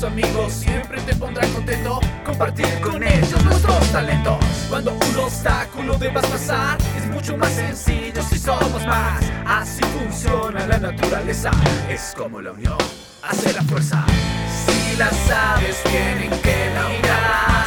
amigos siempre te pondrán contento compartir con ellos nuestros talentos. Cuando un obstáculo debas pasar, es mucho más sencillo si somos más. Así funciona la naturaleza, es como la unión hace la fuerza. Si las aves tienen que navegar,